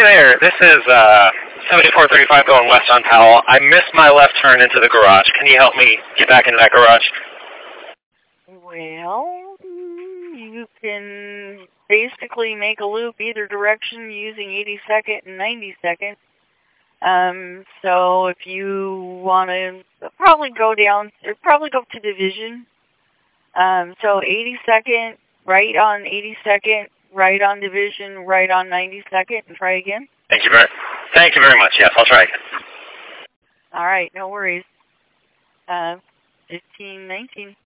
there. This is 7435 going west on Powell. I missed my left turn into the garage. Can you help me get back into that garage? Well, you can basically make a loop either direction using 82nd and 92nd. So if you want to probably go down, or probably go to Division. So 82nd, right on 82nd, right on Division, right on 92nd, and try again. Thank you very much. Yes, I'll try again. All right, no worries. 1519.